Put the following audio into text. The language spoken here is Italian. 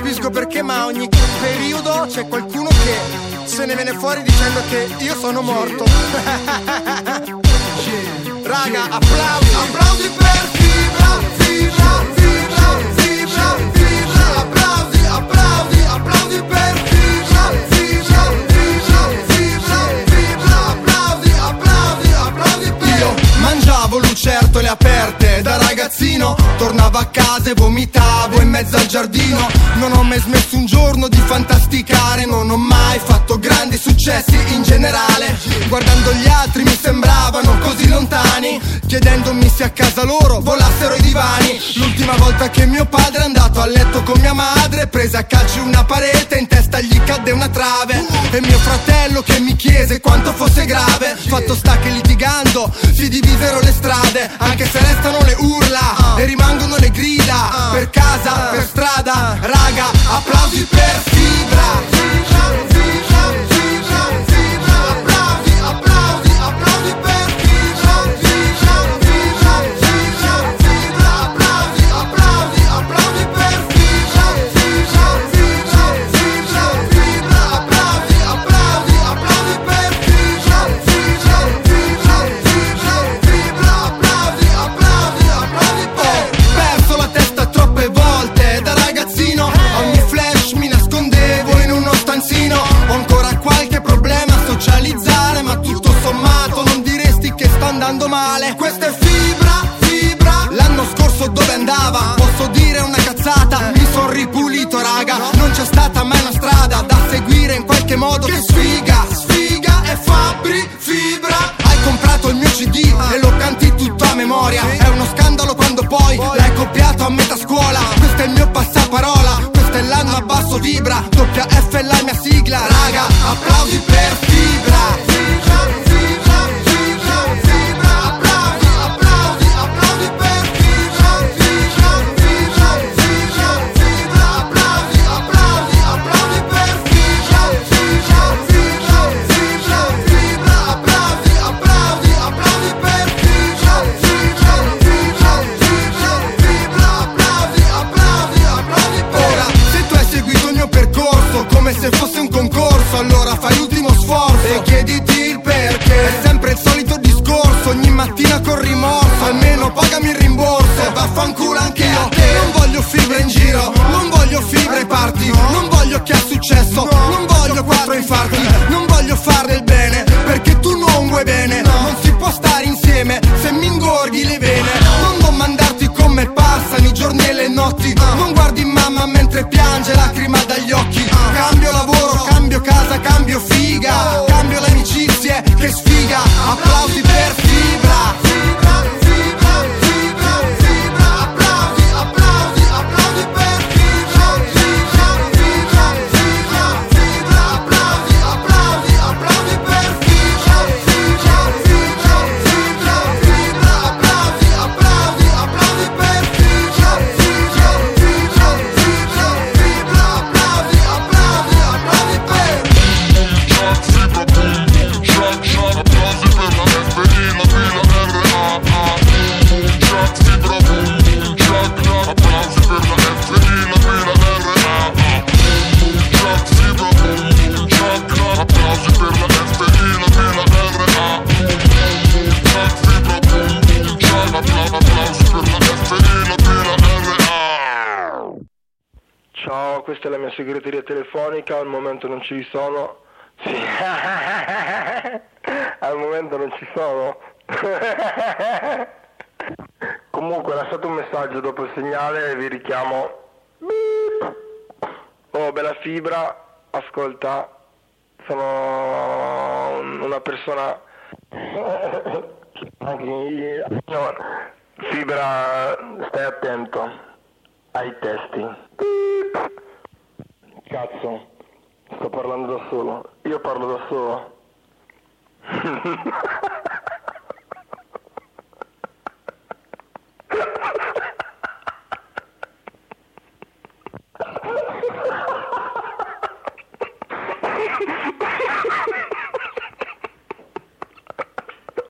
capisco perché, ma ogni periodo c'è qualcuno che se ne viene fuori dicendo che io sono morto. Raga, applausi, applausi per Fibra, Fibra, Fibra, Fibra, Fibra, applausi, applausi, applausi per Fibra, Fibra, Fibra, Fibra, Fibra, applausi, applausi, applausi per. Io mangiavo lucertole aperte da ragazzino, tornavo a casa e vomitavo in mezzo al giardino. Non ho mai smesso un giorno di fantasticare, non ho mai fatto grandi successi in generale. Guardando gli altri mi sembravano così lontani, chiedendomi se a casa loro volassero i divani. L'ultima volta che mio padre è andato a letto con mia madre, prese a calci una parete, in testa gli cadde una trave. E mio fratello che mi chiese quanto fosse grave. Fatto sta che litigando si divisero le strade, anche se restano le urla e rimangono le grida. Per casa, per strada, raga, applausi per Fibra, Fibra, Fibra, Fibra, Fibra, applausi, applausi, applausi per Fibra, Fibra, Fibra, Fibra, Fibra, applausi, applausi, applausi per Fibra, Fibra, Fibra, Fibra, Fibra, applausi, applausi, applausi per Fibra, Fibra, Fibra, Fibra, Fibra, applausi, applausi, applausi per. Perso la testa troppe volte da ragazzino, ogni flash mi nascondevo in uno stanzino. Ho ancora qualche problema a socializzare, ma tutto sommato non diresti che sta andando male. Questa è Fibra, Fibra. L'anno scorso dove andava? Posso dire una cazzata, mi son ripulito raga. Non c'è stata mai una strada da seguire in qualche modo. Che sfiga, sfiga è Fabri Fibra. Hai comprato il mio CD e lo canti tutto a memoria. È uno scandalo quando poi l'hai copiato a metà scuola. Questo è il mio passaparola, questo è l'anno a basso vibra. Doppia F è la mia sigla, raga, applausi per Fibra, Fibra, Fibra, Fibra, Fibra, applausi, applausi, applausi per Fibra, Fibra, Fibra, Fibra, Fibra, applausi, applausi, applausi per Fibra, Fibra, Fibra, Fibra, Fibra, applausi, applausi, applausi per Fibra, Fibra, Fibra, Fibra, Fibra, applausi, applausi, applausi per. Ora, se tu hai seguito il mio percorso come se fosse un concorso, allora fai l'ultimo sforzo e chiediti il perché. È sempre il solito discorso, ogni mattina con rimorso. Almeno pagami il rimborso e vaffanculo anche io. Non voglio Fibra in giro, non voglio Fibra ai party, non voglio chi ha successo, non voglio 4 infarti. Non voglio fare del bene perché tu non vuoi bene. Non si può stare insieme se mi ingorghi le vene. Non domandarti come passano i giorni e le notti. Non guardi mamma mentre piange, lacrima dagli occhi. Cambio lavoro, cambio casa, cambio figa, cambio le amicizie, che sfiga. Applausi per Fibra, Fibra, Fibra, Fibra, Fibra, applausi, applausi, applausi per Fibra, Fibra, Fibra, Fibra, Fibra, applausi, applausi, applausi per Fibra, Fibra, Fibra, Fibra, Fibra, applausi, applausi, applausi per Fibra, Fibra, Fibra, Fibra, Fibra, applausi, applausi, applausi per. Ciao, questa è la mia segreteria telefonica, al momento non ci sono. Sì. Al momento non ci sono. Comunque lasciate un messaggio dopo il segnale e vi richiamo. Oh, bella Fibra, ascolta, sono una persona. Fibra, stai attento ai testi. Cazzo, sto parlando da solo. Io parlo da solo.